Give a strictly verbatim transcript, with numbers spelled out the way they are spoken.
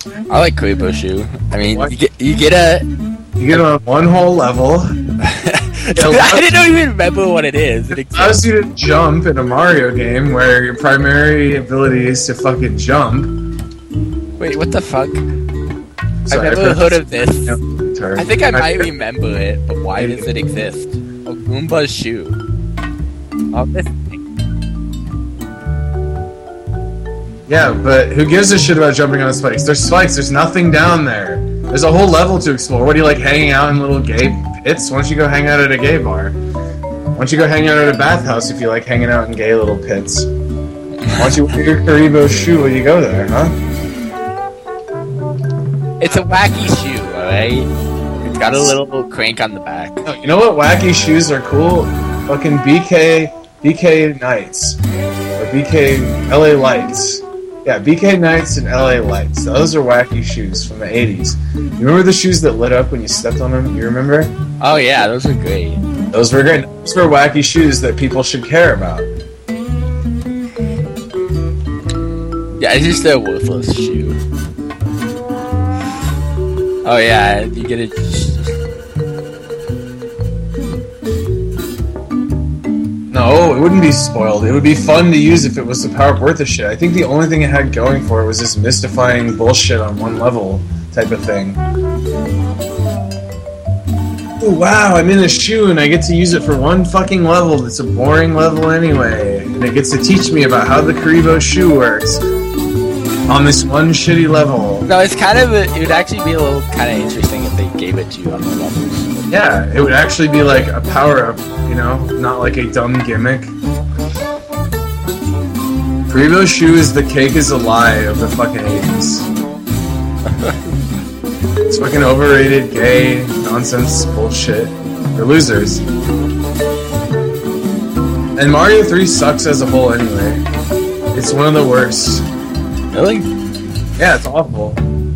I like Karibo Shoe. I mean, you get, you get a... You get on one whole level. I didn't even remember what it is. It allows you to jump in a Mario game where your primary ability is to fucking jump. Wait, what the fuck? Sorry, I've never heard of this. Turn. I think I might remember it, but why does it exist? Oh, Goomba's Shoe. Oh, this thing. Yeah, but who gives a shit about jumping on spikes? There's spikes, there's nothing down there. There's a whole level to explore. What, are you like hanging out in little gay pits? Why don't you go hang out at a gay bar? Why don't you go hang out at a bathhouse if you like hanging out in gay little pits? Why don't you wear your Karibo Shoe when you go there, huh? It's a wacky shoe, alright? It's got a little crank on the back. Oh, you know what wacky shoes are cool? Fucking B K B K Knights. Or B K L A Lights. Yeah, B K Knights and L A Lights. Those are wacky shoes from the eighties. You remember the shoes that lit up when you stepped on them? You remember? Oh yeah, those are great. Those were great. Those were wacky shoes that people should care about. Yeah, it's just a worthless shoe. Oh yeah, you get it. No, it wouldn't be spoiled. It would be fun to use if it was the power worth of shit. I think the only thing it had going for it was this mystifying bullshit on one level type of thing. Oh wow, I'm in a shoe and I get to use it for one fucking level that's a boring level anyway. And it gets to teach me about how the Karibo Shoe works on this one shitty level. No, it's kind of a, it would actually be a little kind of interesting if they gave it to you on the levels. Yeah, it would actually be like a power-up, you know, not like a dumb gimmick. Karibo Shoe is the cake is a lie of the fucking eighties. It's fucking overrated, gay, nonsense, bullshit. They're losers. And Mario three sucks as a whole anyway. It's one of the worst. Really? Yeah, it's awful.